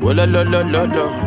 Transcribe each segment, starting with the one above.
Oh la la la la la.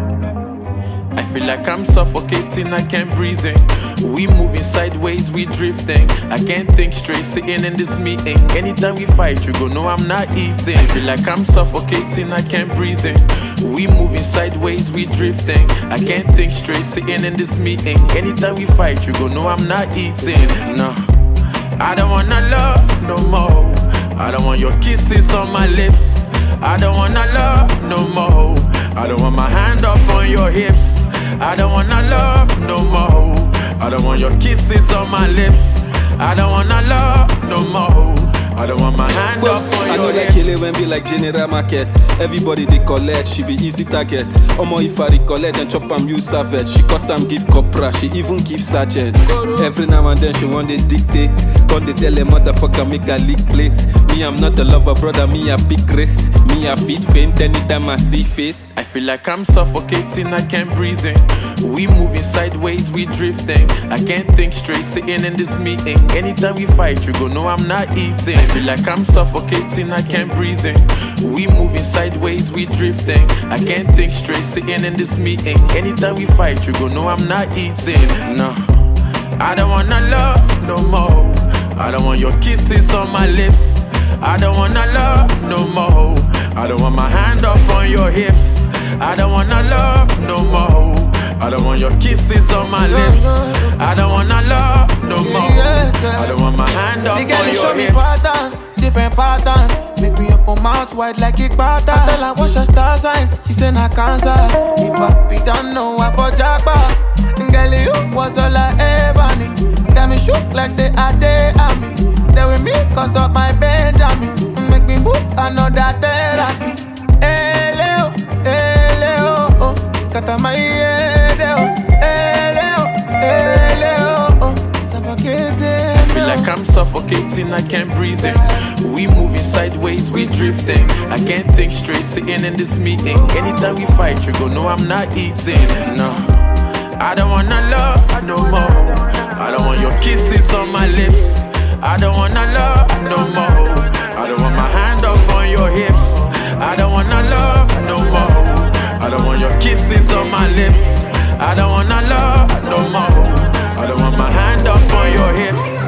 I feel like I'm suffocating, I can't breathe in. We moving sideways, we drifting. I can't think straight, sitting in this meeting. Anytime we fight, you go know I'm not eating. I feel like I'm suffocating, I can't breathe in. We moving sideways, we drifting. I can't think straight, sitting in this meeting. Anytime we fight, you go know I'm not eating. No, I don't wanna love no more. I don't want your kisses on my lips. I don't wanna love no more. I don't want my hand up on your hips. I don't wanna love no more. I don't want your kisses on my lips. I don't wanna love no more. I don't want my hand up on your hips. I know that kill it when be like general market. Everybody they collect, she be easy target. Omo if I recollect and chop am use savage. She cut am give corpora, she even give sergeant. Every now and then she want to dictate. Cause they tell a motherfucker make a leak plate. Me I'm not a lover brother, me a big race. Me a feet faint anytime I see face. I feel like I'm suffocating, I can't breathe in. We moving sideways, we drifting. I can't think straight, sitting in this meeting. Anytime we fight, you go know I'm not eating. I feel like I'm suffocating, I can't breathe in. We moving sideways, we drifting. I can't think straight, sitting in this meeting. Anytime we fight, you go know I'm not eating. No, I don't wanna love no more. I don't want your kisses on my lips. I don't wanna love no more. I don't want my hand up on your hips. I don't wanna love no more. I don't want your kisses on my lips. I don't wanna love no more. I don't want my hand up on your hips. Pattern, different pattern. Make me up on mouth wide like a pattern. I tell her what's your star sign. She say na Cancer. If I be done, no I for jackpot. Girl, you was all I ever need. Got me shook like say I dare me. There with me, cause up my Benjamin. Make me book another therapy. Hey Leo, oh. Scatter my head, oh. Hey Leo, oh. Suffocating. I feel like I'm suffocating, I can't breathe in. We moving sideways, we drifting. I can't think straight, sitting in this meeting. Anytime we fight, you go know I'm not eating. No, I don't wanna love no more. I don't want your kisses on my lips. I don't wanna love no more. I don't want my hand up on your hips. I don't wanna love no more. I don't want your kisses on my lips. I don't wanna love no more. I don't want my hand up on your hips.